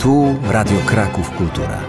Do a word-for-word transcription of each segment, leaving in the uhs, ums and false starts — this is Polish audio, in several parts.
Tu Radio Kraków Kultura.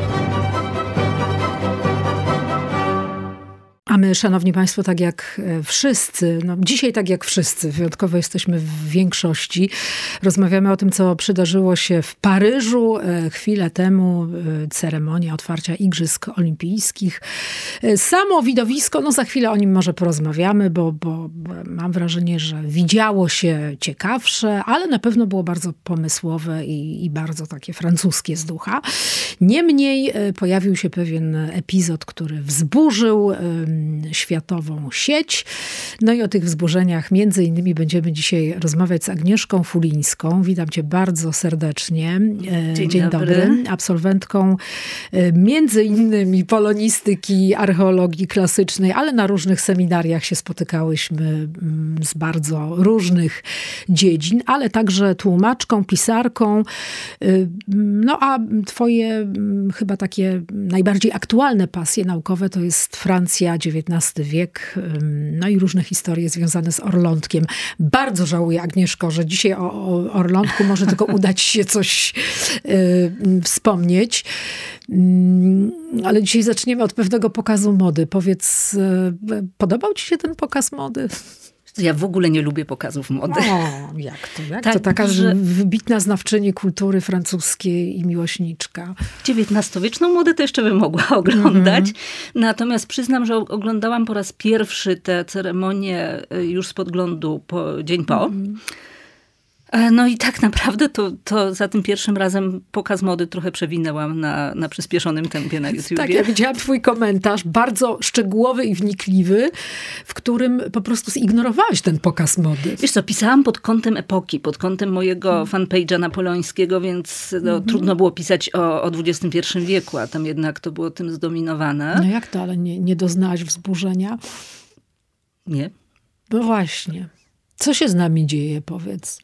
A my, szanowni państwo, tak jak wszyscy, no dzisiaj tak jak wszyscy, wyjątkowo jesteśmy w większości, rozmawiamy o tym, co przydarzyło się w Paryżu chwilę temu, ceremonia otwarcia Igrzysk Olimpijskich. Samo widowisko, no za chwilę o nim może porozmawiamy, bo, bo mam wrażenie, że widziało się ciekawsze, ale na pewno było bardzo pomysłowe i, i bardzo takie francuskie z ducha. Niemniej pojawił się pewien epizod, który wzburzył światową sieć. No i o tych wzburzeniach między innymi będziemy dzisiaj rozmawiać z Agnieszką Fulińską. Witam cię bardzo serdecznie. Dzień, Dzień dobry. dobry. Absolwentką między innymi polonistyki, archeologii klasycznej, ale na różnych seminariach się spotykałyśmy z bardzo różnych dziedzin, ale także tłumaczką, pisarką. No a twoje chyba takie najbardziej aktualne pasje naukowe to jest Francja, dziewiętnasty wiek, no i różne historie związane z Orlątkiem. Bardzo żałuję, Agnieszko, że dzisiaj o, o Orlątku może tylko udać się coś y, wspomnieć. Y, ale dzisiaj zaczniemy od pewnego pokazu mody. Powiedz, y, podobał ci się ten pokaz mody? Ja w ogóle nie lubię pokazów mody. O, jak to? Jak tak, to taka że... wybitna znawczyni kultury francuskiej i miłośniczka. dziewiętnastowieczną modę to jeszcze bym mogła oglądać. Mm-hmm. Natomiast przyznam, że oglądałam po raz pierwszy tę ceremonię już z podglądu po, dzień po. Mm-hmm. No i tak naprawdę to, to za tym pierwszym razem pokaz mody trochę przewinęłam na, na przyspieszonym tempie na YouTubie. Tak, ja widziałam twój komentarz, bardzo szczegółowy i wnikliwy, w którym po prostu zignorowałaś ten pokaz mody. Wiesz co, pisałam pod kątem epoki, pod kątem mojego hmm. fanpage'a napoleońskiego, więc no, hmm. trudno było pisać o, o dwudziestym pierwszym wieku, a tam jednak to było tym zdominowane. No jak to, ale nie, nie doznałaś wzburzenia? Nie. No właśnie. Co się z nami dzieje, powiedz?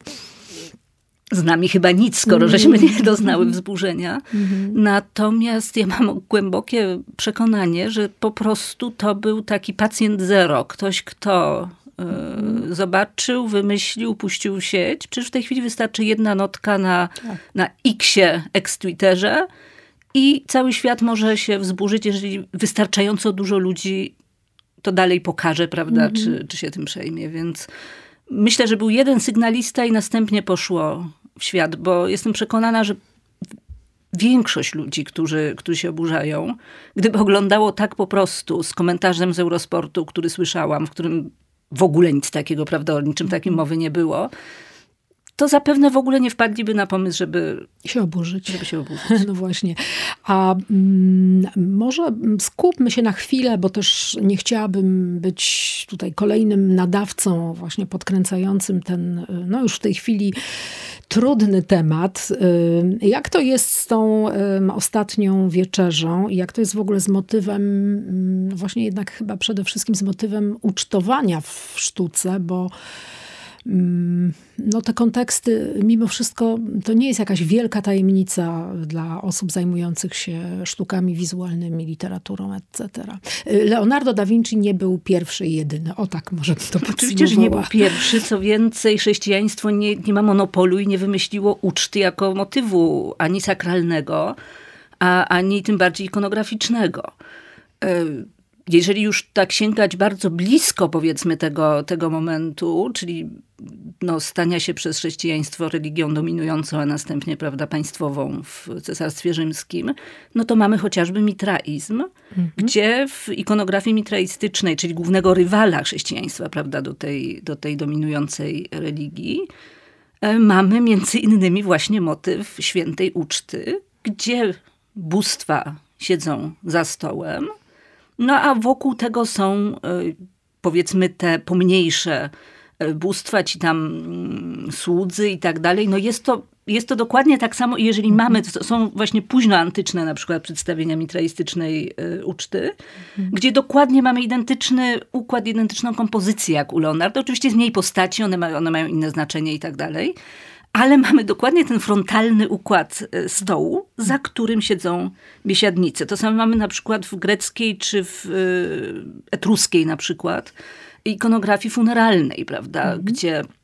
Z nami chyba nic, skoro mm. żeśmy nie doznały wzburzenia. Mm-hmm. Natomiast ja mam głębokie przekonanie, że po prostu to był taki pacjent zero. Ktoś, kto y, mm. zobaczył, wymyślił, puścił w sieć. Przecież w tej chwili wystarczy jedna notka na, tak. na X-ie, ex-Twitterze i cały świat może się wzburzyć, jeżeli wystarczająco dużo ludzi to dalej pokaże, prawda, mm-hmm. czy, czy się tym przejmie. Więc myślę, że był jeden sygnalista i następnie poszło w świat, bo jestem przekonana, że większość ludzi, którzy, którzy się oburzają, gdyby oglądało tak po prostu z komentarzem z Eurosportu, który słyszałam, w którym w ogóle nic takiego, prawda, o niczym takim mowy nie było, to zapewne w ogóle nie wpadliby na pomysł, żeby się oburzyć. Żeby się oburzyć. No właśnie. A mm, może skupmy się na chwilę, bo też nie chciałabym być tutaj kolejnym nadawcą właśnie podkręcającym ten, no już w tej chwili trudny temat. Jak to jest z tą ostatnią wieczerzą i jak to jest w ogóle z motywem, właśnie jednak chyba przede wszystkim z motywem ucztowania w sztuce, bo no te konteksty, mimo wszystko, to nie jest jakaś wielka tajemnica dla osób zajmujących się sztukami wizualnymi, literaturą, et cetera. Leonardo da Vinci nie był pierwszy i jedyny. O tak, może to podsumowała. Oczywiście, że nie był pierwszy. Co więcej, chrześcijaństwo nie, nie ma monopolu i nie wymyśliło uczty jako motywu ani sakralnego, a, ani tym bardziej ikonograficznego. Jeżeli już tak sięgać bardzo blisko, powiedzmy, tego, tego momentu, czyli no, stania się przez chrześcijaństwo religią dominującą, a następnie, prawda, państwową w Cesarstwie Rzymskim, no to mamy chociażby mitraizm, mhm. gdzie w ikonografii mitraistycznej, czyli głównego rywala chrześcijaństwa, prawda, do tej, do tej dominującej religii, mamy między innymi właśnie motyw świętej uczty, gdzie bóstwa siedzą za stołem. No a wokół tego są, powiedzmy, te pomniejsze bóstwa, ci tam słudzy i tak dalej. No jest to, jest to dokładnie tak samo, jeżeli mm. mamy, to są właśnie późnoantyczne na przykład przedstawienia mitraistycznej uczty, mm. gdzie dokładnie mamy identyczny układ, identyczną kompozycję jak u Leonardo. Oczywiście z mniej postaci, one mają, one mają inne znaczenie i tak dalej. Ale mamy dokładnie ten frontalny układ stołu, za którym siedzą biesiadnicy. To samo mamy na przykład w greckiej czy w etruskiej na przykład ikonografii funeralnej, prawda, mhm. gdzie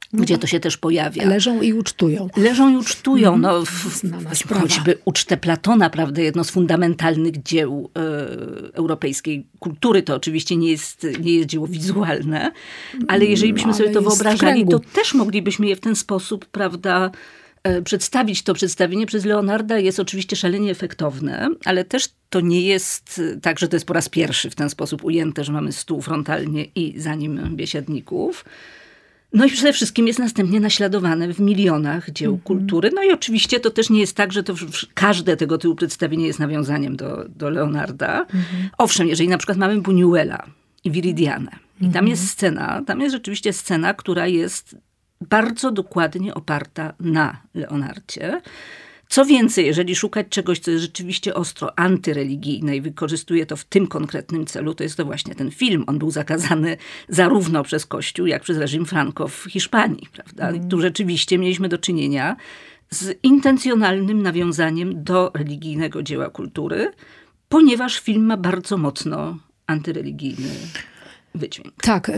gdzie to się też pojawia. Leżą i ucztują. Leżą i ucztują. No, w, w, choćby ucztę Platona, prawda, jedno z fundamentalnych dzieł e, europejskiej kultury. To oczywiście nie jest, nie jest dzieło wizualne, ale jeżeli byśmy no, sobie to wyobrażali, to też moglibyśmy je w ten sposób, prawda, e, przedstawić. To przedstawienie przez Leonarda jest oczywiście szalenie efektowne, ale też to nie jest tak, że to jest po raz pierwszy w ten sposób ujęte, że mamy stół frontalnie i za nim biesiadników. No i przede wszystkim jest następnie naśladowane w milionach dzieł mm-hmm. kultury. No i oczywiście to też nie jest tak, że to w, w, każde tego typu przedstawienie jest nawiązaniem do, do Leonarda. Mm-hmm. Owszem, jeżeli na przykład mamy Buñuela i Viridianę i tam mm-hmm. jest scena, tam jest rzeczywiście scena, która jest bardzo dokładnie oparta na Leonardzie. Co więcej, jeżeli szukać czegoś, co jest rzeczywiście ostro antyreligijne i wykorzystuje to w tym konkretnym celu, to jest to właśnie ten film. On był zakazany zarówno przez Kościół, jak przez reżim Franco w Hiszpanii, prawda? Mm. Tu rzeczywiście mieliśmy do czynienia z intencjonalnym nawiązaniem do religijnego dzieła kultury, ponieważ film ma bardzo mocno antyreligijny wydźwięk. Tak.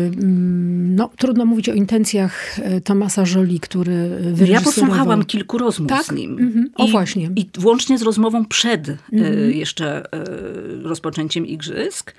No, trudno mówić o intencjach Thomasa Joly, który wyreżyserował. Ja posłuchałam kilku rozmów tak? z nim. Mm-hmm. O I, właśnie. I włącznie z rozmową przed mm-hmm. jeszcze rozpoczęciem igrzysk.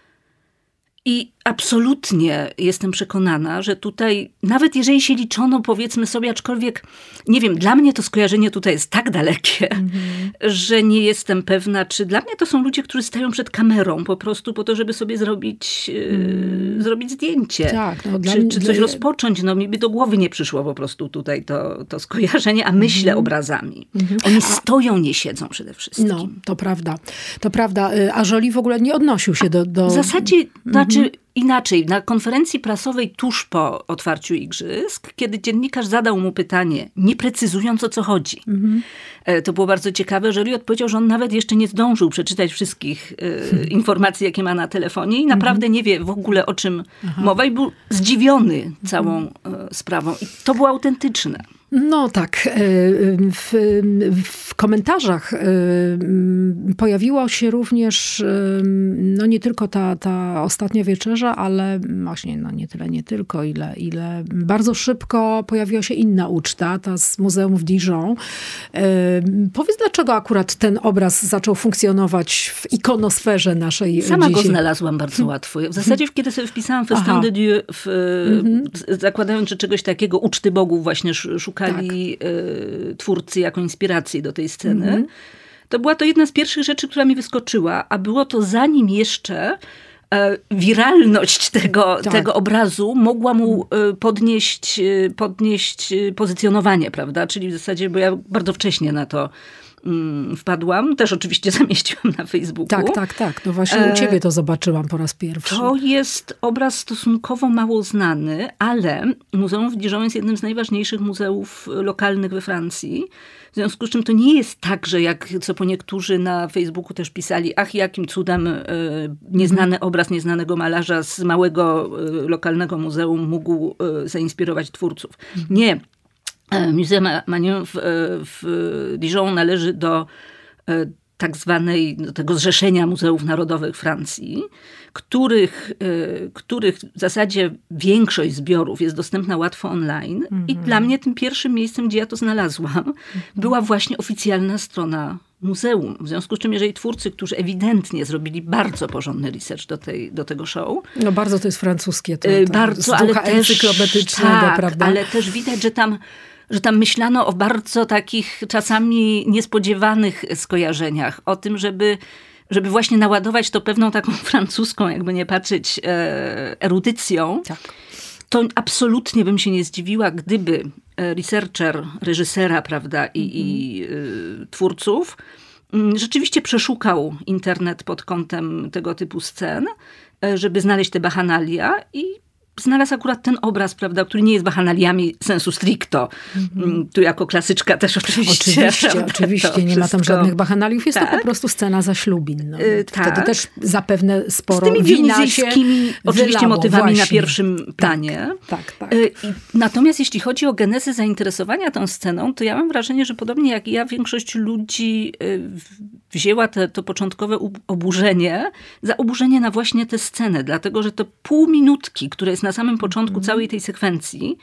I absolutnie jestem przekonana, że tutaj, nawet jeżeli się liczono, powiedzmy sobie, aczkolwiek, nie wiem, dla mnie to skojarzenie tutaj jest tak dalekie, mm-hmm. że nie jestem pewna, czy dla mnie to są ludzie, którzy stają przed kamerą po prostu po to, żeby sobie zrobić, mm. zrobić zdjęcie. Tak, no, czy, mnie, czy coś dla... rozpocząć. No mi by do głowy nie przyszło po prostu tutaj to, to skojarzenie, a myślę mm-hmm. obrazami. Mm-hmm. Oni a... stoją, nie siedzą przede wszystkim. No, to prawda. To prawda. A Joly w ogóle nie odnosił się do... do... W zasadzie, mm-hmm. znaczy inaczej, na konferencji prasowej tuż po otwarciu igrzysk, kiedy dziennikarz zadał mu pytanie, nie precyzując, o co chodzi. Mm-hmm. To było bardzo ciekawe, że Joly odpowiedział, że on nawet jeszcze nie zdążył przeczytać wszystkich e, informacji, jakie ma na telefonie i naprawdę mm-hmm. nie wie w ogóle, o czym Aha. mowa i był zdziwiony całą mm-hmm. e, sprawą. I to było autentyczne. No tak. W, w komentarzach pojawiło się również no nie tylko ta, ta ostatnia wieczerza, ale właśnie no nie tyle, nie tylko, ile, ile bardzo szybko pojawiła się inna uczta, ta z Muzeum w Dijon. Powiedz, dlaczego akurat ten obraz zaczął funkcjonować w ikonosferze naszej Sama dzisiaj? Go znalazłam bardzo łatwo. W zasadzie, kiedy sobie wpisałam Festin de Dieu, w, mm-hmm. zakładając, że czegoś takiego, uczty bogów właśnie szukałam, szukali tak. y, twórcy jako inspiracji do tej sceny. Mm-hmm. To była to jedna z pierwszych rzeczy, która mi wyskoczyła, a było to zanim jeszcze e, wiralność tego, tak. tego obrazu mogła mu e, podnieść, e, podnieść pozycjonowanie, prawda? Czyli w zasadzie, bo ja bardzo wcześnie na to mm, wpadłam. Też oczywiście zamieściłam na Facebooku. Tak, tak, tak. No właśnie u ciebie to zobaczyłam po raz pierwszy. To jest obraz stosunkowo mało znany, ale Muzeum w Dijon jest jednym z najważniejszych muzeów lokalnych we Francji. W związku z czym to nie jest tak, że jak co po niektórzy na Facebooku też pisali, ach jakim cudem y, nieznany mm. obraz nieznanego malarza z małego y, lokalnego muzeum mógł y, zainspirować twórców. Mm. Nie. Muzeum Magnon w, w Dijon należy do y, tak zwanej, do tego zrzeszenia Muzeów Narodowych Francji, których, y, których w zasadzie większość zbiorów jest dostępna łatwo online. Mm-hmm. I dla mnie tym pierwszym miejscem, gdzie ja to znalazłam, mm-hmm. była właśnie oficjalna strona muzeum. W związku z czym, jeżeli twórcy, którzy ewidentnie zrobili bardzo porządny research do, tej, do tego show. No bardzo to jest francuskie. To, to bardzo, ale też, encyklopedycznego, tak, prawda? Ale też widać, że tam że tam myślano o bardzo takich czasami niespodziewanych skojarzeniach. O tym, żeby, żeby właśnie naładować to pewną taką francuską, jakby nie patrzeć, e, erudycją. Tak. To absolutnie bym się nie zdziwiła, gdyby researcher, reżysera, prawda, i, mm-hmm. i y, twórców rzeczywiście przeszukał internet pod kątem tego typu scen, żeby znaleźć te bachanalia i znalazł akurat ten obraz, prawda, który nie jest bachanaliami sensu stricto. Mm-hmm. Tu jako klasyczka też oczywiście. Oczywiście, prawda, oczywiście. Nie ma tam żadnych bachanaliów. Jest tak. to po prostu scena zaślubin. No. Yy, tak. Wtedy też zapewne sporo z tymi wina się oczywiście wylało, motywami właśnie. na pierwszym planie. Tak, tak, tak. Yy, natomiast jeśli chodzi o genezę zainteresowania tą sceną, to ja mam wrażenie, że podobnie jak ja, większość ludzi yy, wzięła te, to początkowe oburzenie za oburzenie na właśnie tę scenę. Dlatego, że to pół minutki, które jest na samym początku całej tej sekwencji,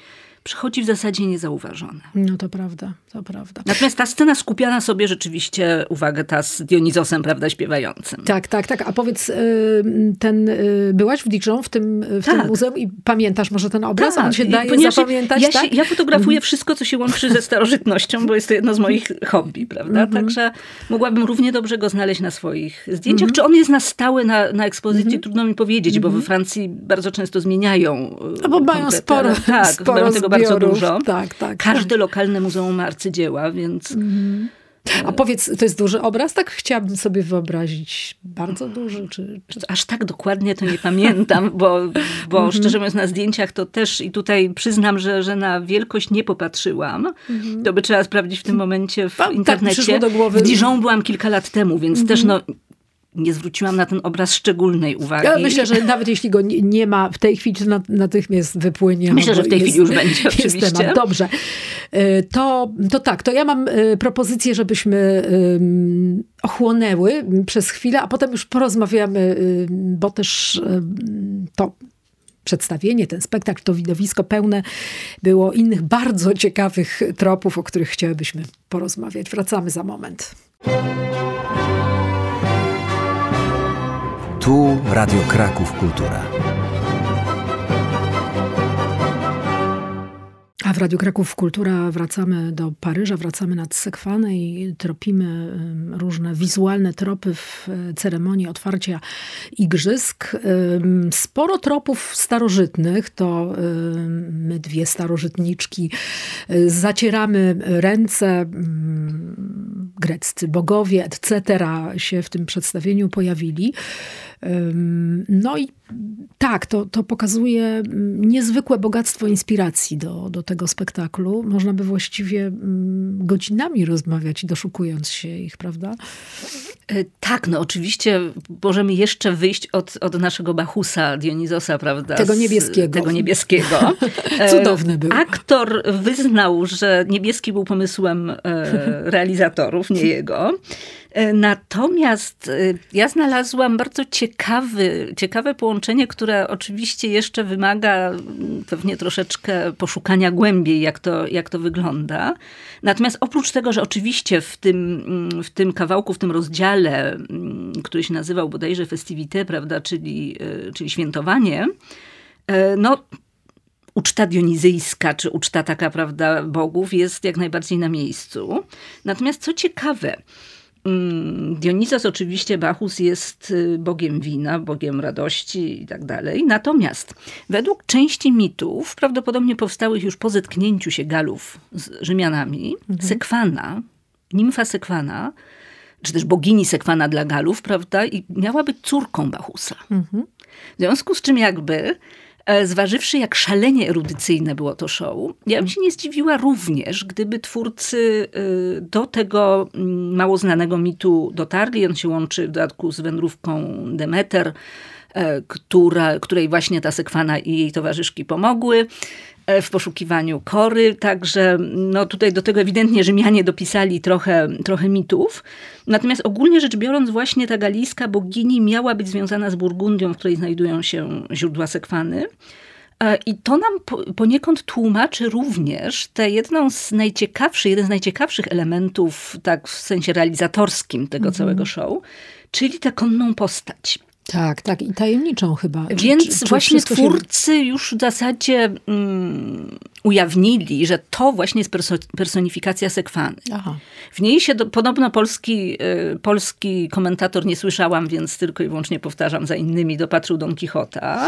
przechodzi w zasadzie niezauważone. No to prawda, to prawda. Natomiast ta scena skupia na sobie rzeczywiście uwagę ta z Dionizosem, prawda, śpiewającym. Tak, tak, tak. A powiedz, ten, byłaś w Dijon, w tym, w tak. tym muzeum i pamiętasz może ten obraz? Tak. On się daje Ponieważ zapamiętać, ja, tak? się, ja fotografuję wszystko, co się łączy ze starożytnością, bo jest to jedno z moich hobby, prawda? Mm-hmm. Także mogłabym równie dobrze go znaleźć na swoich zdjęciach. Mm-hmm. Czy on jest na stałe na, na ekspozycji? Mm-hmm. Trudno mi powiedzieć, mm-hmm. bo we Francji bardzo często zmieniają. No bo mają sporo, tak, sporo mają tego bardzo dużo. Tak, tak, Każde tak. lokalne muzeum ma arcydzieła, więc... Mm-hmm. A powiedz, to jest duży obraz? Tak chciałabym sobie wyobrazić. Bardzo duży? Czy, czy... Aż tak dokładnie to nie pamiętam, bo, bo mm-hmm. szczerze mówiąc na zdjęciach to też i tutaj przyznam, że, że na wielkość nie popatrzyłam. Mm-hmm. To by trzeba sprawdzić w tym momencie w A, internecie. Tak, do głowy. W Dijon byłam kilka lat temu, więc mm-hmm. też no... nie zwróciłam na ten obraz szczególnej uwagi. Ja myślę, że nawet jeśli go nie, nie ma w tej chwili, to natychmiast wypłynie. Myślę, że w tej jest, chwili już będzie oczywiście. Temat. Dobrze. To, to tak, to ja mam propozycję, żebyśmy um, ochłonęły przez chwilę, a potem już porozmawiamy, bo też um, to przedstawienie, ten spektakl, to widowisko pełne było innych bardzo ciekawych tropów, o których chciałybyśmy porozmawiać. Wracamy za moment. Tu Radio Kraków Kultura. A w Radiu Kraków Kultura wracamy do Paryża, wracamy nad Sekwanę i tropimy różne wizualne tropy w ceremonii otwarcia igrzysk. Sporo tropów starożytnych, to my dwie starożytniczki zacieramy ręce, greccy bogowie, et cetera się w tym przedstawieniu pojawili. No i tak, to, to pokazuje niezwykłe bogactwo inspiracji do, do tego spektaklu. Można by właściwie godzinami rozmawiać, doszukując się ich, prawda? Tak, no oczywiście możemy jeszcze wyjść od, od naszego Bachusa, Dionizosa, prawda? Tego niebieskiego. Tego niebieskiego. Cudowny był. Aktor wyznał, że niebieski był pomysłem realizatorów, nie jego. Natomiast ja znalazłam bardzo ciekawy, ciekawe połączenie, które oczywiście jeszcze wymaga pewnie troszeczkę poszukania głębiej, jak to, jak to wygląda. Natomiast oprócz tego, że oczywiście w tym, w tym kawałku, w tym rozdziale, który się nazywał bodajże Festivité, prawda, czyli, czyli świętowanie, no uczta dionizyjska, czy uczta taka, prawda, bogów jest jak najbardziej na miejscu. Natomiast co ciekawe, Dionizos, oczywiście Bacchus jest bogiem wina, bogiem radości i tak dalej. Natomiast według części mitów, prawdopodobnie powstałych już po zetknięciu się Galów z Rzymianami, mhm. Sekwana, nimfa Sekwana, czy też bogini Sekwana dla Galów, prawda, i miała być córką Bacchusa. Mhm. W związku z czym jakby zważywszy, jak szalenie erudycyjne było to show, ja bym się nie zdziwiła również, gdyby twórcy do tego mało znanego mitu dotarli. On się łączy w dodatku z wędrówką Demeter, która, której właśnie ta Sekwana i jej towarzyszki pomogły w poszukiwaniu kory. Także no tutaj do tego ewidentnie Rzymianie dopisali trochę, trochę mitów. Natomiast ogólnie rzecz biorąc właśnie ta galijska bogini miała być związana z Burgundią, w której znajdują się źródła Sekwany. I to nam poniekąd tłumaczy również tę jedną z najciekawszych, jeden z najciekawszych elementów, tak w sensie realizatorskim tego mm-hmm. całego show, czyli tę konną postać. Tak, tak. I tajemniczą chyba. Więc czy, czy właśnie twórcy się... już w zasadzie um, ujawnili, że to właśnie jest perso- personifikacja Sekwany. Aha. W niej się do, podobno polski, y, polski komentator, nie słyszałam, więc tylko i wyłącznie powtarzam za innymi, dopatrzył Don Quixota.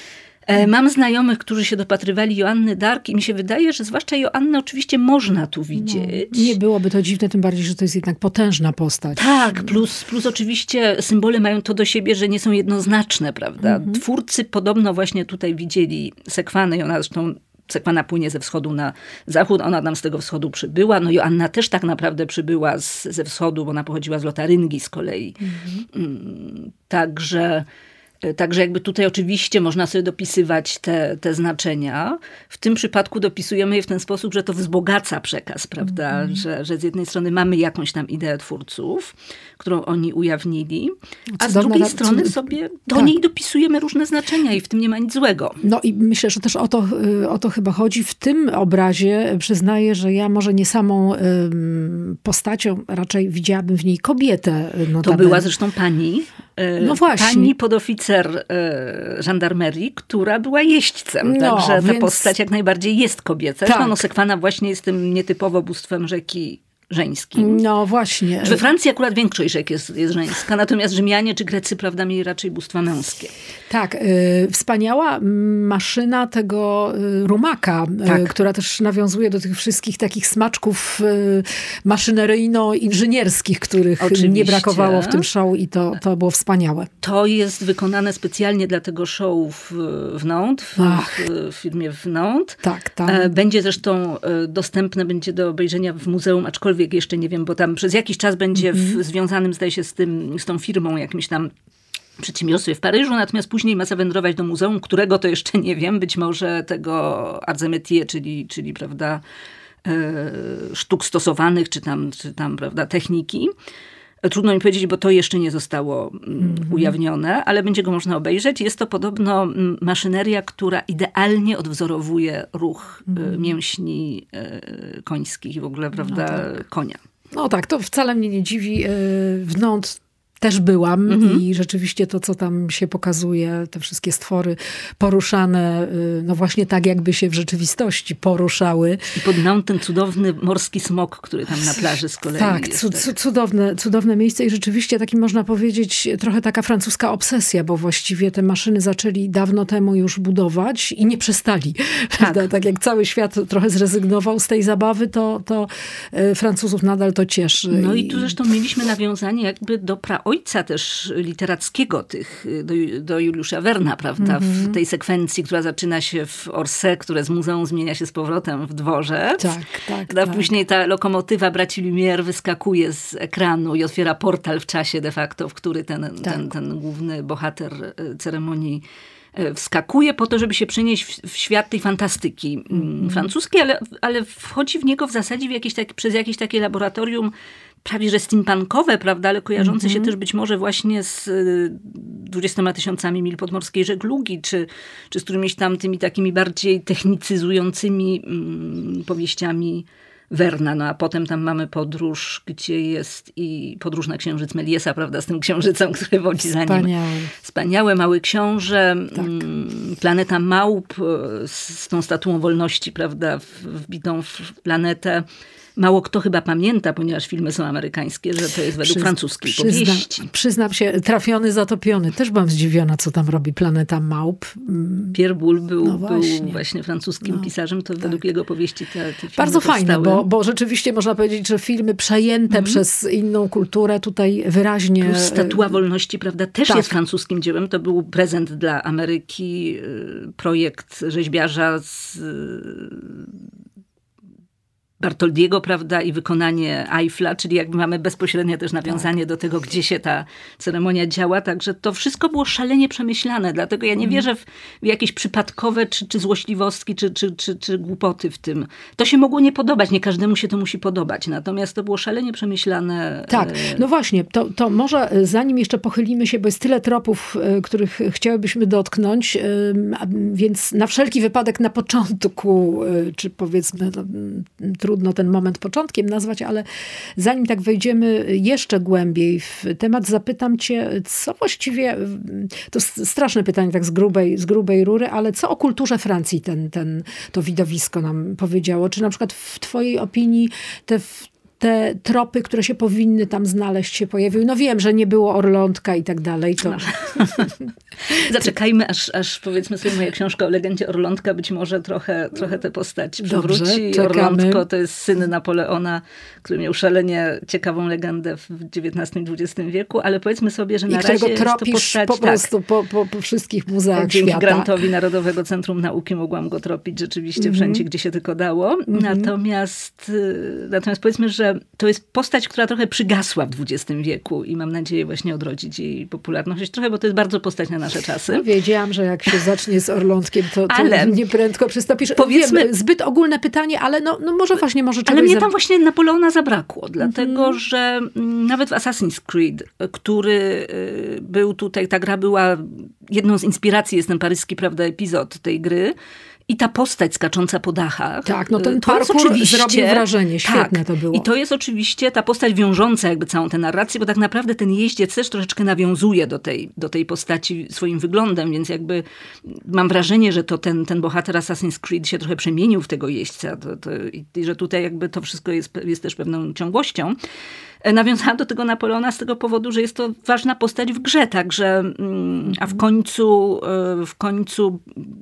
Mam znajomych, którzy się dopatrywali Joanny Dark i mi się wydaje, że zwłaszcza Joannę oczywiście można tu widzieć. No, nie byłoby to dziwne, tym bardziej, że to jest jednak potężna postać. Tak, plus, plus oczywiście symbole mają to do siebie, że nie są jednoznaczne, prawda? Mhm. Twórcy podobno właśnie tutaj widzieli Sekwanę i ona zresztą Sekwana płynie ze wschodu na zachód, ona nam z tego wschodu przybyła. No Joanna też tak naprawdę przybyła z, ze wschodu, bo ona pochodziła z Lotaryngii z kolei. Mhm. Także... Także jakby tutaj oczywiście można sobie dopisywać te, te znaczenia. W tym przypadku dopisujemy je w ten sposób, że to wzbogaca przekaz, prawda? Mm. Że, że z jednej strony mamy jakąś tam ideę twórców, którą oni ujawnili, a Cudowne, z drugiej strony cud... sobie do tak. niej dopisujemy różne znaczenia i w tym nie ma nic złego. No i myślę, że też o to, o to chyba chodzi. W tym obrazie przyznaję, że ja może nie samą ym, postacią, raczej widziałabym w niej kobietę. Notabene. To była zresztą pani, yy, no właśnie. pani podoficer yy, żandarmerii, która była jeźdźcem. No, Także ta więc... postać jak najbardziej jest kobieca. Tak. No, Sekwana właśnie jest tym nietypowo bóstwem rzeki żeńskim. No właśnie. We Francji akurat większość rzek jest, jest żeńska, natomiast Rzymianie czy Grecy, prawda, mieli raczej bóstwa męskie. Tak. Y, wspaniała maszyna tego y, rumaka, tak. y, która też nawiązuje do tych wszystkich takich smaczków y, maszyneryjno-inżynierskich, których Oczywiście. nie brakowało w tym show i to, to było wspaniałe. To jest wykonane specjalnie dla tego show w, w Nantes, w, w, w filmie w Nantes. Tak, tak. Będzie zresztą dostępne, będzie do obejrzenia w muzeum, aczkolwiek jeszcze nie wiem, bo tam przez jakiś czas będzie w, mm-hmm. związanym, zdaje się, z, tym, z tą firmą jakimś tam przedsiębiorstwie w Paryżu, natomiast później ma zawędrować do muzeum, którego to jeszcze nie wiem, być może tego Arts et Métiers, czyli, czyli prawda, e, sztuk stosowanych, czy tam, czy tam prawda, techniki. Trudno mi powiedzieć, bo to jeszcze nie zostało mm-hmm. ujawnione, ale będzie go można obejrzeć. Jest to podobno maszyneria, która idealnie odwzorowuje ruch mm-hmm. mięśni e, końskich i w ogóle, prawda, no tak. konia. No tak, to wcale mnie nie dziwi. W Nantes też byłam mhm. i rzeczywiście to, co tam się pokazuje, te wszystkie stwory poruszane, no właśnie tak, jakby się w rzeczywistości poruszały. I pod Nantes ten cudowny morski smok, który tam na plaży z kolei tak, jest. Cu- tak, cudowne, cudowne miejsce i rzeczywiście taki, można powiedzieć, trochę taka francuska obsesja, bo właściwie te maszyny zaczęli dawno temu już budować i nie przestali. Tak, tak jak cały świat trochę zrezygnował z tej zabawy, to, to Francuzów nadal to cieszy. No i, i tu zresztą mieliśmy nawiązanie jakby do pra ojca też literackiego tych, do, do Juliusza Verna, prawda? Mm-hmm. W tej sekwencji, która zaczyna się w Orsay, które z muzeum zmienia się z powrotem w dworzec. Tak, tak, a tak. Później ta lokomotywa braci Lumière wyskakuje z ekranu i otwiera portal w czasie de facto, w który ten, tak. ten, ten główny bohater ceremonii wskakuje po to, żeby się przenieść w, w świat tej fantastyki mm. francuskiej, ale, ale wchodzi w niego w zasadzie w jakieś tak, przez jakieś takie laboratorium prawie że steampunkowe, prawda, ale kojarzące mm-hmm. się też być może właśnie z dwudziestoma tysiącami mil podmorskiej żeglugi, czy, czy z którymiś tam tymi takimi bardziej technicyzującymi mm, powieściami Verna. No a potem tam mamy podróż, gdzie jest i podróż na księżyc Mélièsa, prawda, z tym księżycem, który wodzi za nim. Wspaniałe. Wspaniałe, Mały Książę, tak. Planeta Małp z, z tą statuą wolności, prawda, wbitą w planetę. Mało kto chyba pamięta, ponieważ filmy są amerykańskie, że to jest według Przyz, francuskiej przyzna, powieści. Przyznam się, Trafiony, zatopiony. Też byłam zdziwiona, co tam robi Planeta Małp. Pierre Boulle był, no właśnie. był właśnie francuskim no, pisarzem, to tak. według jego powieści te, te filmy Bardzo powstały. fajne, bo, bo rzeczywiście można powiedzieć, że filmy przejęte mm. przez inną kulturę tutaj wyraźnie... Plus Statua Wolności, prawda, też tak. jest francuskim dziełem. To był prezent dla Ameryki, projekt rzeźbiarza z... Bartoldiego, prawda, i wykonanie Eiffla, czyli jakby mamy bezpośrednie też nawiązanie tak. do tego, gdzie się ta ceremonia działa, także to wszystko było szalenie przemyślane, dlatego ja nie mm. wierzę w, w jakieś przypadkowe, czy, czy złośliwostki, czy, czy, czy, czy głupoty w tym. To się mogło nie podobać, nie każdemu się to musi podobać, natomiast to było szalenie przemyślane. Tak, no właśnie, to, to może zanim jeszcze pochylimy się, bo jest tyle tropów, których chciałybyśmy dotknąć, więc na wszelki wypadek na początku, czy powiedzmy, no, trudno ten moment początkiem nazwać, ale zanim tak wejdziemy jeszcze głębiej w temat, zapytam cię, co właściwie, to straszne pytanie tak z grubej, z grubej rury, ale co o kulturze Francji ten, ten, to widowisko nam powiedziało? Czy na przykład w twojej opinii te te tropy, które się powinny tam znaleźć, się pojawiły? No wiem, że nie było Orlątka i tak dalej. To... No. Zaczekajmy, aż, aż powiedzmy sobie moja książka o legendzie Orlątka być może trochę, trochę tę postać przywróci. Dobrze, Orlątko to jest syn Napoleona, który miał szalenie ciekawą legendę w dziewiętnastym i dwudziestym wieku, ale powiedzmy sobie, że na I razie jest to postać... po prostu tak, po, po, po wszystkich muzeach dzięki świata. grantowi Narodowego Centrum Nauki mogłam go tropić rzeczywiście mm-hmm. wszędzie, gdzie się tylko dało. Mm-hmm. Natomiast, natomiast powiedzmy, że że to jest postać, która trochę przygasła w dwudziestym wieku i mam nadzieję właśnie odrodzić jej popularność trochę, bo to jest bardzo postać na nasze czasy. No, wiedziałam, że jak się zacznie z Orlątkiem, to, to ale, nieprędko przystąpisz. Powiedzmy, Wiem, zbyt ogólne pytanie, ale no, no może właśnie może czegoś... Ale mnie tam właśnie Napoleona zabrakło, dlatego mm-hmm. że nawet w Assassin's Creed, który był tutaj, ta gra była jedną z inspiracji, jest ten paryski, prawda, epizod tej gry, i ta postać skacząca po dachach. Tak, no ten parkour zrobił wrażenie. Świetne tak, to było. I to jest oczywiście ta postać wiążąca jakby całą tę narrację, bo tak naprawdę ten jeździec też troszeczkę nawiązuje do tej, do tej postaci swoim wyglądem, więc jakby mam wrażenie, że to ten, ten bohater Assassin's Creed się trochę przemienił w tego jeźdźca. To, to, i, i że tutaj jakby to wszystko jest, jest też pewną ciągłością. Nawiązałam do tego Napoleona z tego powodu, że jest to ważna postać w grze, także a w końcu w końcu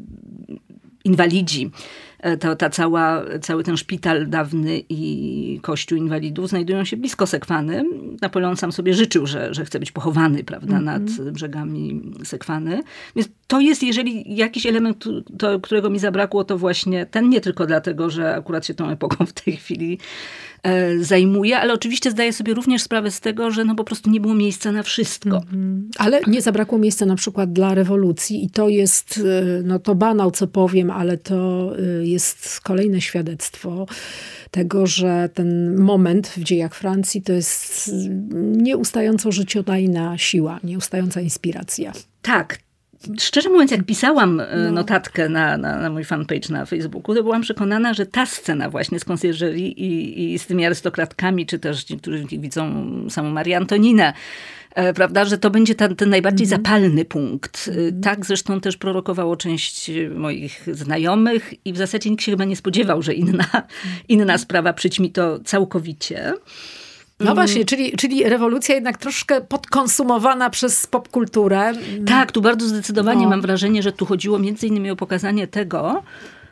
inwalidzi, to, ta cała, cały ten szpital dawny i kościół inwalidów znajdują się blisko Sekwany. Napoleon sam sobie życzył, że, że chce być pochowany, prawda, mm-hmm. nad brzegami Sekwany. Więc to jest, jeżeli jakiś element, to, którego mi zabrakło, to właśnie ten, nie tylko dlatego, że akurat się tą epoką w tej chwili e, zajmuje, ale oczywiście zdaję sobie również sprawę z tego, że no po prostu nie było miejsca na wszystko. Mm-hmm. Ale nie zabrakło miejsca na przykład dla rewolucji i to jest, no to banał, co powiem, ale to jest kolejne świadectwo tego, że ten moment w dziejach Francji to jest nieustająco życiodajna siła, nieustająca inspiracja. Tak. Szczerze mówiąc, jak pisałam no. notatkę na, na, na mój fanpage na Facebooku, to byłam przekonana, że ta scena właśnie z konsjerżerii i, i z tymi arystokratkami, czy też ci, którzy widzą samą Marię Antoninę, e, prawda, że to będzie ta, ten najbardziej mm. zapalny punkt. Mm. Tak zresztą też prorokowało część moich znajomych i w zasadzie nikt się chyba nie spodziewał, że inna, inna sprawa przyćmi to całkowicie. No właśnie, czyli, czyli rewolucja jednak troszkę podkonsumowana przez popkulturę. Tak, tu bardzo zdecydowanie no. mam wrażenie, że tu chodziło między innymi o pokazanie tego,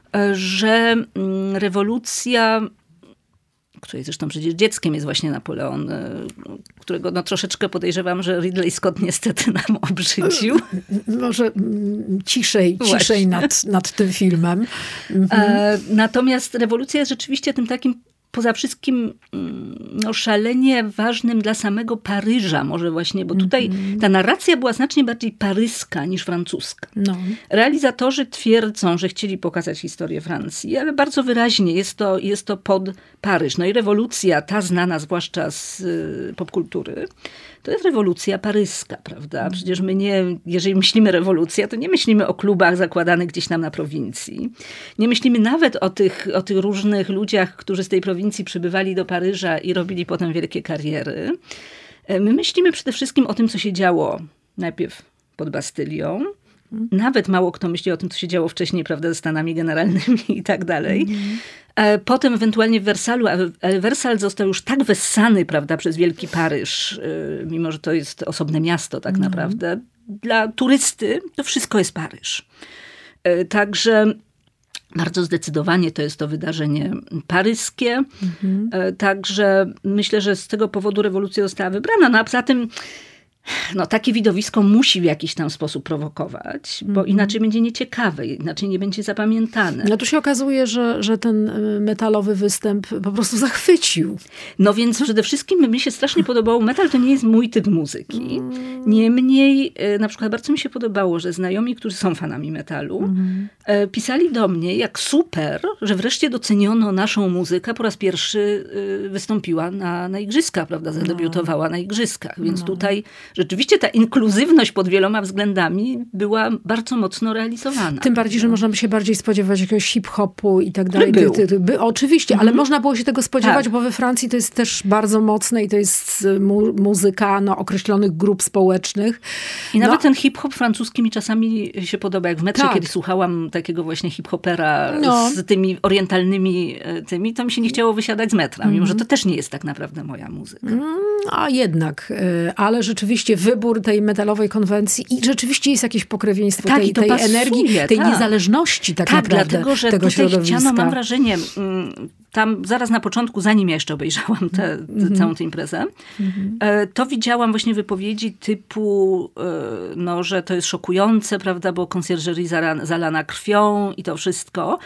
że rewolucja, której zresztą przecież dzieckiem jest właśnie Napoleon, którego no troszeczkę podejrzewam, że Ridley Scott niestety nam obrzydził. Może ciszej, ciszej nad, nad tym filmem. Mhm. Natomiast rewolucja jest rzeczywiście tym takim poza wszystkim no, szalenie ważnym dla samego Paryża może właśnie, bo tutaj mm-hmm. ta narracja była znacznie bardziej paryska niż francuska. No. Realizatorzy twierdzą, że chcieli pokazać historię Francji, ale bardzo wyraźnie jest to, jest to pod Paryż. No i rewolucja, ta znana zwłaszcza z y, popkultury, to jest rewolucja paryska, prawda? Przecież my nie, jeżeli myślimy rewolucja, to nie myślimy o klubach zakładanych gdzieś tam na prowincji. Nie myślimy nawet o tych, o tych różnych ludziach, którzy z tej prowincji przybywali do Paryża i robili potem wielkie kariery. My myślimy przede wszystkim o tym, co się działo najpierw pod Bastylią. Nawet mało kto myśli o tym, co się działo wcześniej, prawda, ze Stanami Generalnymi i tak dalej. Mm-hmm. Potem ewentualnie w Wersalu, ale Wersal został już tak wessany, prawda, przez Wielki Paryż, mimo że to jest osobne miasto tak mm-hmm. naprawdę. Dla turysty to wszystko jest Paryż. Także bardzo zdecydowanie to jest to wydarzenie paryskie. Mm-hmm. Także myślę, że z tego powodu rewolucja została wybrana. No a poza tym no, takie widowisko musi w jakiś tam sposób prowokować, bo mm-hmm. inaczej będzie nieciekawe, inaczej nie będzie zapamiętane. No tu się okazuje, że, że ten metalowy występ po prostu zachwycił. No więc przede wszystkim mi się strasznie podobało. Metal to nie jest mój typ muzyki. Mm. Niemniej na przykład bardzo mi się podobało, że znajomi, którzy są fanami metalu, mm-hmm. pisali do mnie, jak super, że wreszcie doceniono naszą muzykę. Po raz pierwszy wystąpiła na, na igrzyskach, prawda, zadebiutowała no. na igrzyskach. Więc no. tutaj rzeczywiście ta inkluzywność pod wieloma względami była bardzo mocno realizowana. Tym bardziej, że można by się bardziej spodziewać jakiegoś hip-hopu i tak dalej. Był. Ty, ty, ty, by, oczywiście, mhm. ale można było się tego spodziewać, tak. bo we Francji to jest też bardzo mocne i to jest mu- muzyka no, określonych grup społecznych. I no. nawet ten hip-hop francuski mi czasami się podoba. Jak w metrze, tak. kiedy słuchałam takiego właśnie hip-hopera no. z tymi orientalnymi tymi, to mi się nie chciało wysiadać z metra, mhm. mimo że to też nie jest tak naprawdę moja muzyka. A jednak, ale rzeczywiście wybór tej metalowej konwencji i rzeczywiście jest jakieś pokrewieństwo tak, tej, tej pasuje, energii, tej tak. niezależności tak, tak naprawdę dlatego, że tego tutaj środowiska. chciano, mam wrażenie, tam zaraz na początku, zanim ja jeszcze obejrzałam tę mm-hmm. całą tę imprezę, mm-hmm. to widziałam właśnie wypowiedzi typu, no, że to jest szokujące, prawda, bo konsjerżerii zalana krwią i to wszystko.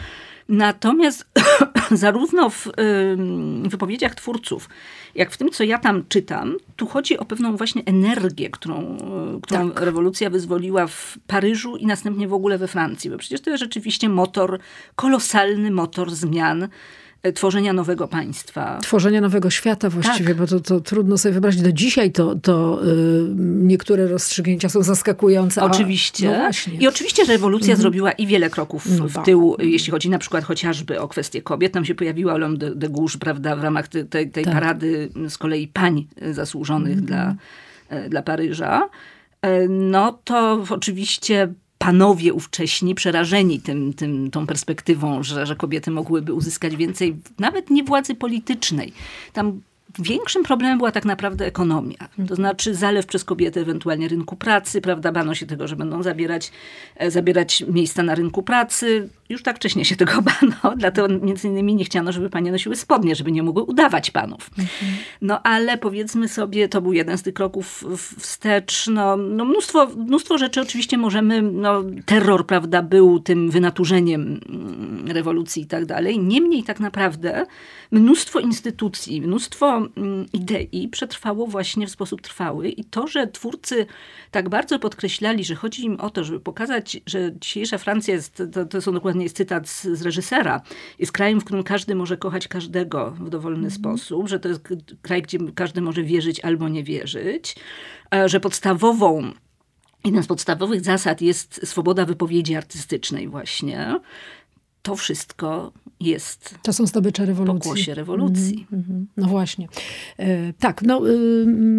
Natomiast zarówno w y, wypowiedziach twórców, jak w tym, co ja tam czytam, tu chodzi o pewną właśnie energię, którą, którą tak. rewolucja wyzwoliła w Paryżu i następnie w ogóle we Francji. Bo przecież to jest rzeczywiście motor, kolosalny motor zmian, tworzenia nowego państwa. Tworzenia nowego świata właściwie, tak. bo to, to trudno sobie wyobrazić. Do dzisiaj to, to yy, niektóre rozstrzygnięcia są zaskakujące. Oczywiście. A, no właśnie. I oczywiście rewolucja mhm. zrobiła i wiele kroków no w tył, jeśli chodzi na przykład chociażby o kwestię kobiet. Tam się pojawiła Olympe de, de Gouges, prawda, w ramach tej, tej, tej tak. parady z kolei pań zasłużonych mhm. dla, dla Paryża. No to oczywiście panowie ówcześni, przerażeni tym, tym, tą perspektywą, że, że kobiety mogłyby uzyskać więcej, nawet nie władzy politycznej. Tam większym problemem była tak naprawdę ekonomia. To znaczy zalew przez kobiety ewentualnie rynku pracy, prawda? Bano się tego, że będą zabierać, zabierać miejsca na rynku pracy. Już tak wcześnie się tego bano, dlatego między innymi nie chciano, żeby panie nosiły spodnie, żeby nie mogły udawać panów. Mhm. No ale powiedzmy sobie, to był jeden z tych kroków wstecz. No, no mnóstwo, mnóstwo rzeczy oczywiście możemy, no terror, prawda, był tym wynaturzeniem rewolucji i tak dalej. Niemniej tak naprawdę mnóstwo instytucji, mnóstwo idei przetrwało właśnie w sposób trwały i to, że twórcy tak bardzo podkreślali, że chodzi im o to, żeby pokazać, że dzisiejsza Francja jest, to, to są dokładnie jest cytat z, z reżysera, jest krajem, w którym każdy może kochać każdego w dowolny mm. sposób, że to jest kraj, gdzie każdy może wierzyć albo nie wierzyć, że podstawową jeden z podstawowych zasad jest swoboda wypowiedzi artystycznej właśnie. To wszystko jest to są zdobycze rewolucji. Pokłosie rewolucji. Mm, mm, no właśnie. E, tak, no y,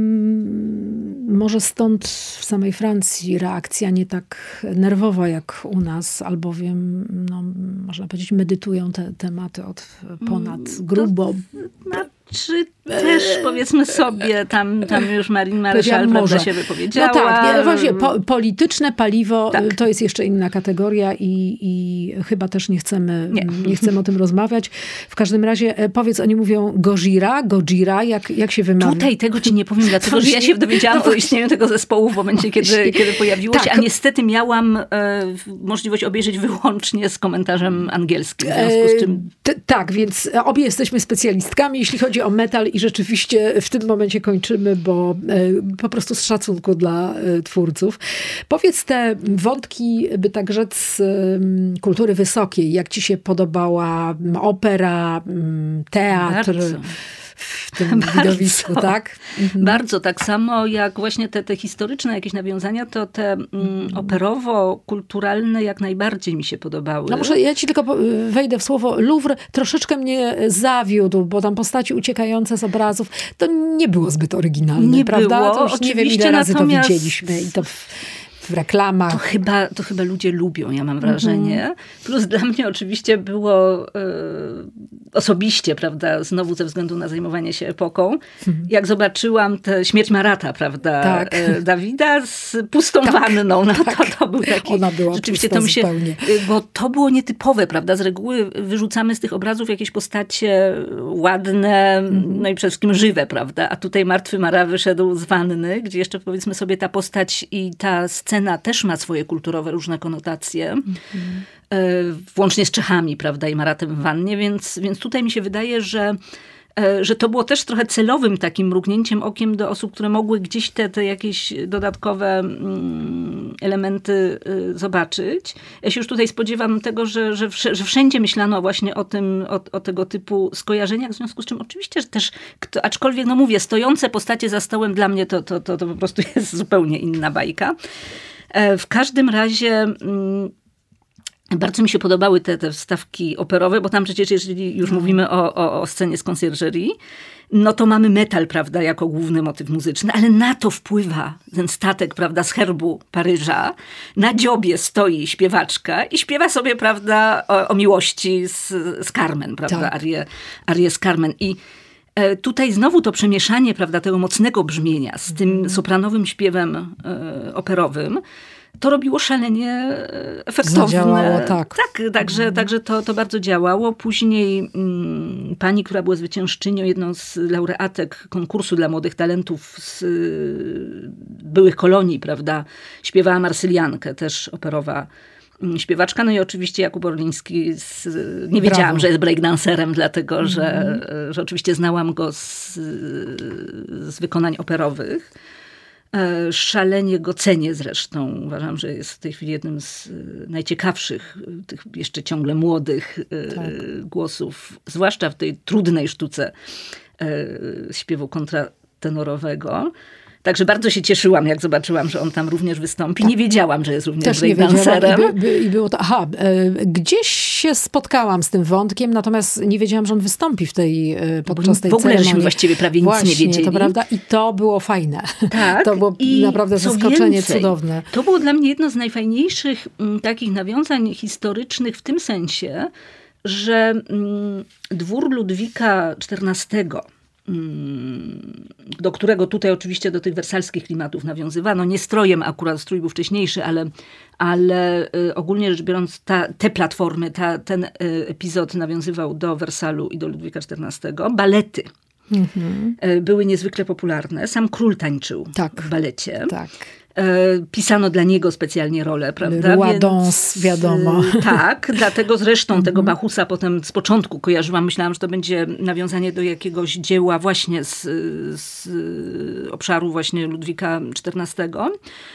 może stąd w samej Francji reakcja nie tak nerwowa jak u nas, albowiem, no, można powiedzieć, medytują te tematy od ponad grubo. To, czy też powiedzmy sobie, tam, tam już Marine Maréchal prawda się wypowiedziała. No tak, nie, właśnie po, polityczne paliwo tak. to jest jeszcze inna kategoria i, i chyba też nie chcemy, nie. nie chcemy o tym rozmawiać. W każdym razie powiedz, oni mówią Gojira, Gojira, jak, jak się wymawia? Tutaj tego ci nie powiem, dlatego że ja się dowiedziałam no, o istnieniu tego zespołu w momencie, kiedy, kiedy pojawiło tak. się, a niestety miałam e, możliwość obejrzeć wyłącznie z komentarzem angielskim. W związku z czym... e, t- tak, więc obie jesteśmy specjalistkami, jeśli chodzi o metal i rzeczywiście w tym momencie kończymy, bo e, po prostu z szacunku dla e, twórców. Powiedz te wątki, by tak rzec, e, kultury wysokiej. Jak ci się podobała opera, teatr? Bardzo. W tym bardzo, widowisku, tak? Mhm. Bardzo, tak samo jak właśnie te, te historyczne jakieś nawiązania, to te mm, operowo-kulturalne jak najbardziej mi się podobały. No może ja ci tylko wejdę w słowo. Louvre troszeczkę mnie zawiódł, bo tam postaci uciekające z obrazów, to nie było zbyt oryginalne, nie prawda? było, To już nie wiem, ile razy natomiast... to widzieliśmy i to w, w reklamach. To chyba, to chyba ludzie lubią, ja mam wrażenie. Mhm. Plus dla mnie oczywiście było y, osobiście, prawda, znowu ze względu na zajmowanie się epoką, mhm. jak zobaczyłam tę Śmierć Marata, prawda, tak. y, Dawida z pustą tak. wanną. No tak. to, to był taki... Ona była rzeczywiście to mi się, zupełnie. Bo to było nietypowe, prawda, z reguły wyrzucamy z tych obrazów jakieś postacie ładne, mhm. no i przede wszystkim żywe, prawda, a tutaj Martwy Mara wyszedł z wanny, gdzie jeszcze powiedzmy sobie ta postać i ta scena też ma swoje kulturowe różne konotacje, mm-hmm. włącznie z Czechami, prawda, i Maratem w wannie, więc, więc tutaj mi się wydaje, że, że to było też trochę celowym takim mrugnięciem okiem do osób, które mogły gdzieś te, te jakieś dodatkowe elementy zobaczyć. Ja się już tutaj spodziewam tego, że, że, że wszędzie myślano właśnie o tym, o, o tego typu skojarzeniach, w związku z czym oczywiście że też, kto, aczkolwiek no mówię, stojące postacie za stołem dla mnie to, to, to, to po prostu jest zupełnie inna bajka. W każdym razie bardzo mi się podobały te, te wstawki operowe, bo tam przecież, jeżeli już mówimy o, o, o scenie z Conciergerie, no to mamy metal, prawda, jako główny motyw muzyczny, ale na to wpływa ten statek, prawda, z herbu Paryża. Na dziobie stoi śpiewaczka i śpiewa sobie, prawda, o, o miłości z, z Carmen, prawda, tak. arię, arię z Carmen. I tutaj znowu to przemieszanie, prawda, tego mocnego brzmienia z tym mm. sopranowym śpiewem e, operowym, to robiło szalenie efektowne. Zadziałało, tak. Tak, także, mm. także to, to bardzo działało. Później mm, pani, która była zwyciężczynią, jedną z laureatek konkursu dla młodych talentów z y, byłych kolonii, prawda, śpiewała Marsyliankę, też operowa śpiewaczka. No i oczywiście Jakub Orliński. Z, nie wiedziałam, Brawo. że jest breakdancerem, dlatego mm. że, że oczywiście znałam go z, z wykonań operowych. Szalenie go cenię zresztą. Uważam, że jest w tej chwili jednym z najciekawszych, tych jeszcze ciągle młodych tak. głosów, zwłaszcza w tej trudnej sztuce śpiewu kontratenorowego. Także bardzo się cieszyłam, jak zobaczyłam, że on tam również wystąpi. Tak. Nie wiedziałam, że jest również breakdancerem. I, by, i było to, aha, e, gdzieś się spotkałam z tym wątkiem, natomiast nie wiedziałam, że on wystąpi w tej, podczas tej w ogóle ceremonii. żeśmy właściwie prawie Właśnie, nic nie wiedzieli. To prawda. I to było fajne. Tak. To było I naprawdę zaskoczenie więcej, cudowne. To było dla mnie jedno z najfajniejszych m, takich nawiązań historycznych w tym sensie, że m, dwór Ludwika czternastego, do którego tutaj oczywiście do tych wersalskich klimatów nawiązywano. Nie strojem akurat, strój był wcześniejszy, ale, ale ogólnie rzecz biorąc ta, te platformy, ta, ten epizod nawiązywał do Wersalu i do Ludwika czternastego. Balety mhm. były niezwykle popularne. Sam król tańczył tak, w balecie. Tak. Pisano dla niego specjalnie rolę, prawda? Ładons, wiadomo. Tak, dlatego zresztą mm-hmm. tego Bachusa potem z początku kojarzyłam. Myślałam, że to będzie nawiązanie do jakiegoś dzieła właśnie z, z obszaru właśnie Ludwika czternastego.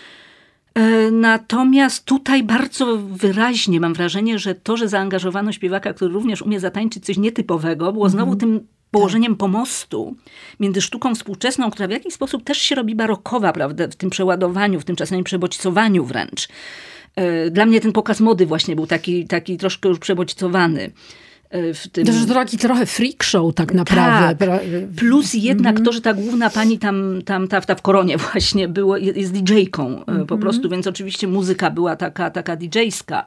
Natomiast tutaj bardzo wyraźnie mam wrażenie, że to, że zaangażowano śpiewaka, który również umie zatańczyć coś nietypowego, było znowu mm-hmm. tym położeniem pomostu między sztuką współczesną, która w jakiś sposób też się robi barokowa, prawda, w tym przeładowaniu, w tym czasami przebodźcowaniu wręcz. Dla mnie ten pokaz mody właśnie był taki, taki troszkę już przebodźcowany. W tym... To, że to taki trochę freak show tak naprawdę. Tak. Plus jednak mm-hmm. to, że ta główna pani tam, tam ta, ta w koronie właśnie było, jest didżejką mm-hmm. po prostu, więc oczywiście muzyka była taka, taka didżejska.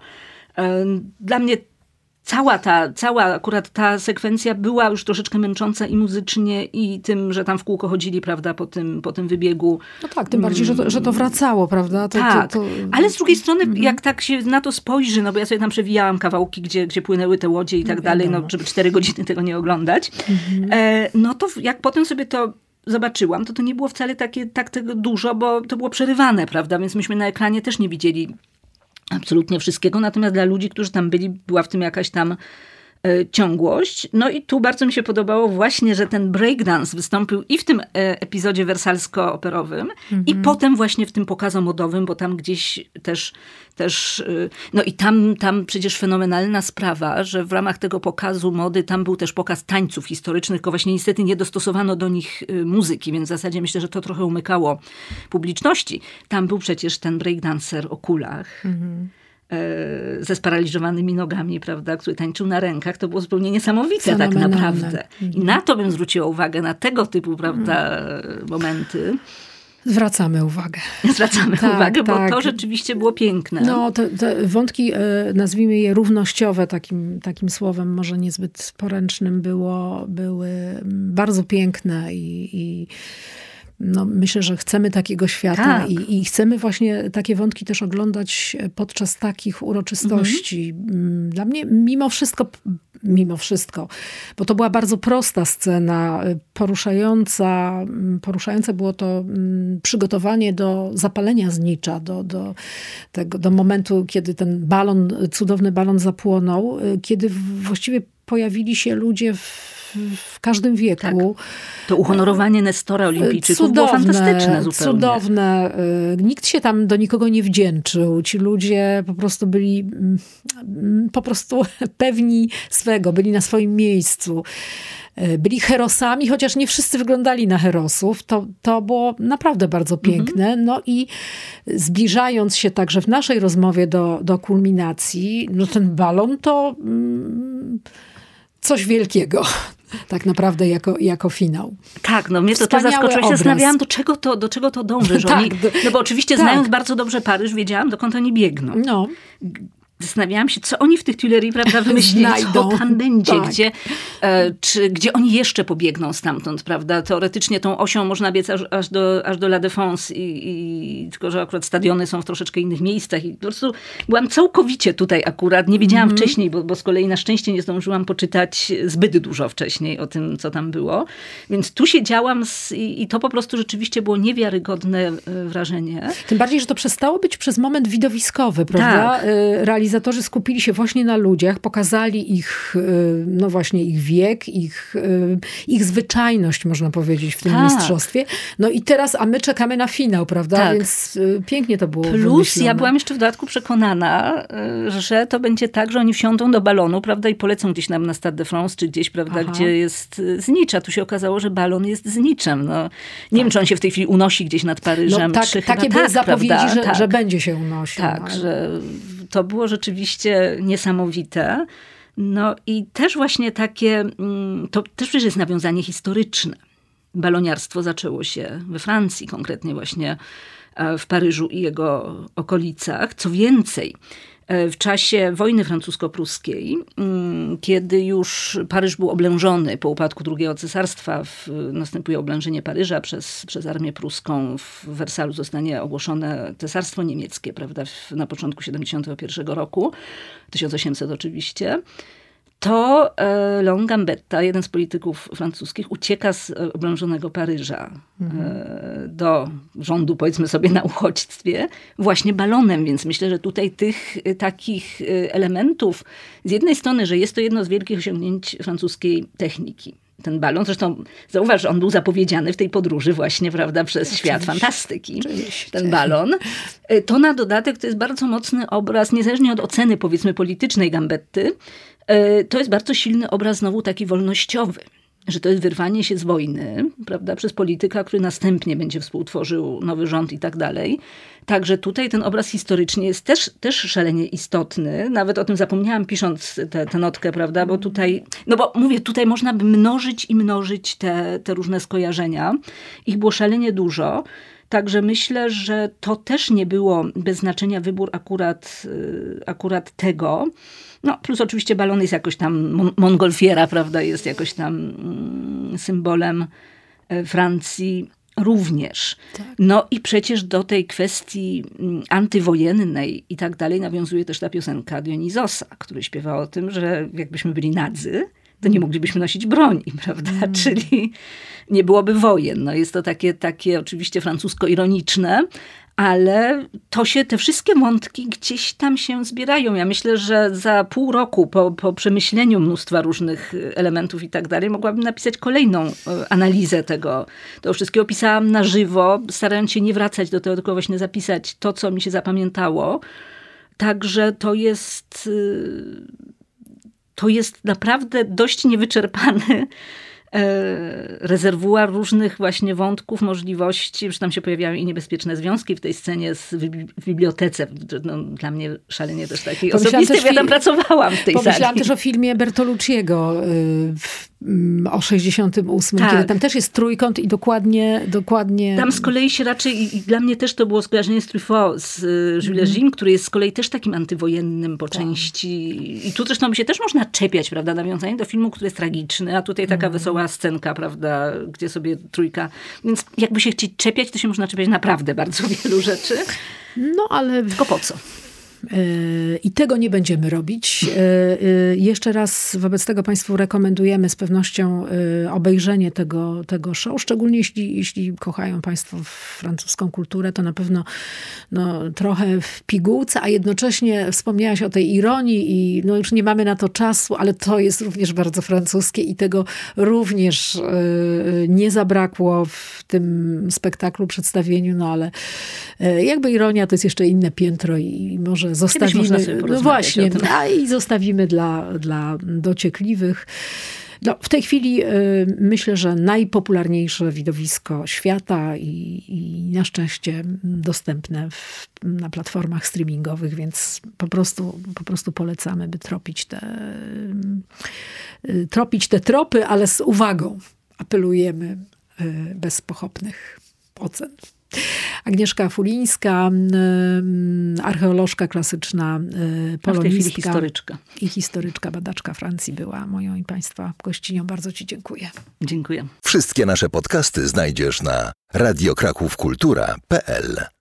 Dla mnie Cała ta, cała akurat ta sekwencja była już troszeczkę męcząca i muzycznie, i tym, że tam w kółko chodzili, prawda, po tym, po tym wybiegu. No tak, tym bardziej, że to, że to wracało, prawda? To, tak, to, to... ale z drugiej strony, mm-hmm. jak tak się na to spojrzy, no bo ja sobie tam przewijałam kawałki, gdzie, gdzie płynęły te łodzie i tak no, dalej, no żeby cztery godziny tego nie oglądać, mm-hmm. e, no to jak potem sobie to zobaczyłam, to to nie było wcale takie, tak tego dużo, bo to było przerywane, prawda, więc myśmy na ekranie też nie widzieli absolutnie wszystkiego, natomiast dla ludzi, którzy tam byli, była w tym jakaś tam e, ciągłość. No i tu bardzo mi się podobało właśnie, że ten breakdance wystąpił i w tym e, epizodzie wersalsko-operowym mm-hmm. i potem właśnie w tym pokazomodowym, bo tam gdzieś też, też e, no i tam, tam przecież fenomenalna sprawa, że w ramach tego pokazu mody tam był też pokaz tańców historycznych, tylko właśnie niestety nie dostosowano do nich e, muzyki, więc w zasadzie myślę, że to trochę umykało publiczności. Tam był przecież ten breakdancer o kulach. Mm-hmm. ze sparaliżowanymi nogami, prawda, który tańczył na rękach, to było zupełnie niesamowite tak naprawdę. I na to bym zwróciła uwagę, na tego typu, prawda, momenty. Zwracamy uwagę. Zwracamy tak, uwagę, bo tak. to rzeczywiście było piękne. No, te, te wątki, nazwijmy je równościowe, takim, takim słowem może niezbyt poręcznym, było, były bardzo piękne i, i no, myślę, że chcemy takiego świata tak. i, i chcemy właśnie takie wątki też oglądać podczas takich uroczystości. Mhm. Dla mnie mimo wszystko, mimo wszystko, bo to była bardzo prosta scena, poruszająca, poruszające było to przygotowanie do zapalenia znicza, do, do, tego, do momentu, kiedy ten balon, cudowny balon zapłonął, kiedy właściwie pojawili się ludzie w w każdym wieku. Tak. To uhonorowanie Nestora Olimpijczyków cudowne, było fantastyczne zupełnie. Cudowne. Nikt się tam do nikogo nie wdzięczył. Ci ludzie po prostu byli po prostu pewni swego, byli na swoim miejscu. Byli herosami, chociaż nie wszyscy wyglądali na herosów. To, to było naprawdę bardzo piękne. Mhm. No i zbliżając się także w naszej rozmowie do, do kulminacji, no ten balon to mm, coś wielkiego. Tak naprawdę jako, jako finał. Tak, no mnie to też zaskoczyło. Się zastanawiałam, do czego to, do czego to dąży. Że tak, oni, no bo oczywiście tak. znając bardzo dobrze Paryż, wiedziałam, dokąd oni biegną. No. Zastanawiałam się, co oni w tych Tuileries, prawda, wymyślili, co tam będzie, tak. gdzie, e, czy, gdzie oni jeszcze pobiegną stamtąd, prawda. Teoretycznie tą osią można biec aż, aż, do, aż do La Défense, i, i, tylko że akurat stadiony są w troszeczkę innych miejscach. I po prostu byłam całkowicie tutaj akurat, nie wiedziałam mm-hmm. wcześniej, bo, bo z kolei na szczęście nie zdążyłam poczytać zbyt dużo wcześniej o tym, co tam było. Więc tu siedziałam z, i, i to po prostu rzeczywiście było niewiarygodne wrażenie. Tym bardziej, że to przestało być przez moment widowiskowy, prawda, tak. realizacji organizatorzy skupili się właśnie na ludziach, pokazali ich, no właśnie ich wiek, ich, ich zwyczajność, można powiedzieć, w tym tak. mistrzostwie. No i teraz, a my czekamy na finał, prawda? Tak. Więc pięknie to było Plus wymyślone. ja byłam jeszcze w dodatku przekonana, że to będzie tak, że oni wsiądą do balonu, prawda, i polecą gdzieś nam na Stade de France, czy gdzieś, prawda, Aha. gdzie jest znicz. A tu się okazało, że balon jest zniczem. No, nie tak. wiem, czy on się w tej chwili unosi gdzieś nad Paryżem, no, tak, czy takie chyba były tak, zapowiedzi, prawda? że, tak. że będzie się unosił. Tak, no, że to było rzeczywiście niesamowite. No i też właśnie takie, to też przecież jest nawiązanie historyczne. Baloniarstwo zaczęło się we Francji, konkretnie właśnie w Paryżu i jego okolicach. Co więcej, w czasie wojny francusko-pruskiej, kiedy już Paryż był oblężony po upadku drugiego cesarstwa, w, następuje oblężenie Paryża przez, przez armię pruską. W Wersalu zostanie ogłoszone cesarstwo niemieckie, prawda, w, na początku siedemdziesiątego pierwszego roku, tysiąc osiemset oczywiście. To e, Leon Gambetta, jeden z polityków francuskich, ucieka z oblężonego Paryża mhm. e, do rządu, powiedzmy sobie, na uchodźstwie, właśnie balonem. Więc myślę, że tutaj tych e, takich e, elementów, z jednej strony, że jest to jedno z wielkich osiągnięć francuskiej techniki. Ten balon, zresztą zauważ, że on był zapowiedziany w tej podróży właśnie, prawda, przez Oczywiście. Świat fantastyki. Oczywiście. Ten balon. To na dodatek to jest bardzo mocny obraz, niezależnie od oceny, powiedzmy, politycznej Gambetty, to jest bardzo silny obraz znowu taki wolnościowy, że to jest wyrwanie się z wojny, prawda, przez polityka, który następnie będzie współtworzył nowy rząd i tak dalej. Także tutaj ten obraz historyczny jest też, też szalenie istotny. Nawet o tym zapomniałam, pisząc tę notkę, prawda, bo tutaj, no bo mówię, tutaj można by mnożyć i mnożyć te, te różne skojarzenia. Ich było szalenie dużo. Także myślę, że to też nie było bez znaczenia wybór akurat, akurat tego. No, plus oczywiście balon jest jakoś tam, Mon- Montgolfiera, prawda, jest jakoś tam mm, symbolem Francji również. Tak. No i przecież do tej kwestii antywojennej i tak dalej nawiązuje też ta piosenka Dionizosa, który śpiewa o tym, że jakbyśmy byli nadzy, to nie moglibyśmy nosić broni, prawda? Mm. Czyli nie byłoby wojen. No jest to takie, takie oczywiście francusko-ironiczne, ale to się, te wszystkie wątki gdzieś tam się zbierają. Ja myślę, że za pół roku po, po przemyśleniu mnóstwa różnych elementów i tak dalej, mogłabym napisać kolejną analizę tego. To wszystkiego pisałam na żywo, starając się nie wracać do tego, tylko właśnie zapisać to, co mi się zapamiętało. Także to jest, to jest naprawdę dość niewyczerpany rezerwuar różnych właśnie wątków, możliwości, że tam się pojawiają i niebezpieczne związki w tej scenie z, w bibliotece. No, dla mnie szalenie też takiej osobistej, ja tam pracowałam w tej pomyślałam sali. Pomyślałam też o filmie Bertolucciego w, o sześćdziesiątym ósmym, tak. kiedy tam też jest trójkąt i dokładnie... dokładnie... Tam z kolei się raczej, i, i dla mnie też to było skojarzenie z Truffaut, z y, Jules Jim, mm. który jest z kolei też takim antywojennym po tak. części. I tu zresztą się też można czepiać, prawda, nawiązanie do filmu, który jest tragiczny, a tutaj taka mm. wesoła scenka, prawda, gdzie sobie trójka... Więc jakby się chcieć czepiać, to się można czepiać naprawdę bardzo wielu rzeczy. No ale... Tylko po co? I tego nie będziemy robić. Jeszcze raz wobec tego Państwu rekomendujemy z pewnością obejrzenie tego, tego show, szczególnie jeśli, jeśli kochają Państwo francuską kulturę, to na pewno no, trochę w pigułce, a jednocześnie wspomniałaś o tej ironii i no, już nie mamy na to czasu, ale to jest również bardzo francuskie i tego również nie zabrakło w tym spektaklu, przedstawieniu, no ale jakby ironia to jest jeszcze inne piętro i może zostawimy, no właśnie, a i zostawimy dla, dla dociekliwych. No, w tej chwili y, myślę, że najpopularniejsze widowisko świata i, i na szczęście dostępne w, na platformach streamingowych, więc po prostu, po prostu polecamy, by tropić te, y, tropić te tropy, ale z uwagą apelujemy y, bez pochopnych ocen. Agnieszka Fulińska, archeolożka klasyczna, polonistka historyczka. i historyczka, badaczka Francji była moją i Państwa gościnią. Bardzo Ci dziękuję. Dziękuję. Wszystkie nasze podcasty znajdziesz na radio kraków kultura kropka p l.